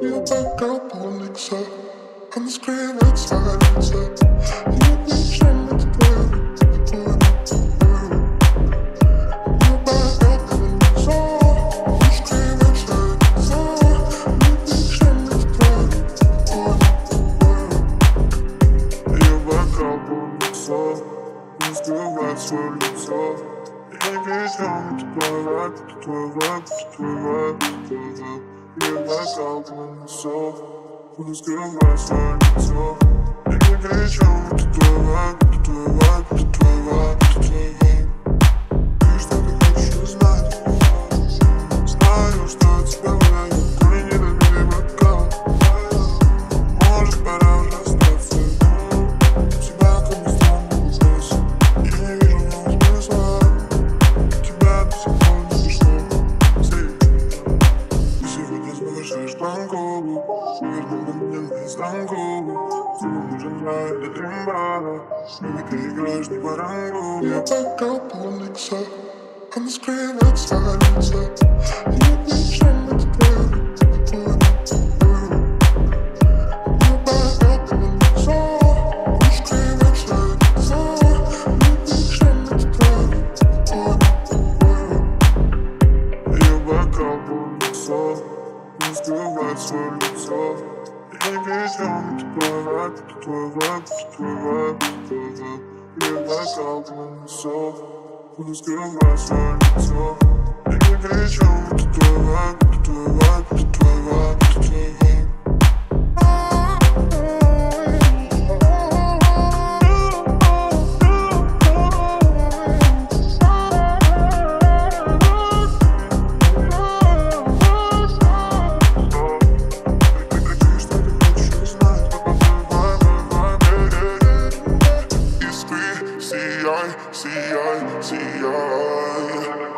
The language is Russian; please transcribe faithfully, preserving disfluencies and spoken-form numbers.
You back up on Alexa. On the screen red silence. You been trying to play with the world. You back up on Alexa. On the screen red silence. You been trying to play with the world. You back up on Alexa. On the screen red silence. Я везем, ты твой рэп, ты твой рэп, ты твой рэп, ты твой рэп. Я бокал на носов, буду скрывать свое лицо. Я везем, ты твой рэп, ты твой рэп, ты твой рэп, ты твой рэп. Ты что ты хочешь узнать? Знаю, что тебя влияет, твой недобитый бокал. Может, пора уже остаться. Тебя как бы странно ужас. Я не вижу в нем смысла. Станкову, верну мне на станкову. Тебе нужен рай для тримбала. Baby, ты играешь не по рангу. Я бокал полон икса. On the screen red silence. You been trying to play with the world. You bokal полон икса. On the screen red silence. You been trying to play with the world. Я бокал полон икса. Не скрывать свое лицо. Я везем, ты твой рэп, ты твой рэп, ты твой рэп, ты твой рэп. Я бокал на носов, буду скрывать свое лицо. Я везем, ты твой рэп, ты твой рэп, ты твой рэп, ты твой рэп. Сияй, сияй, сияй.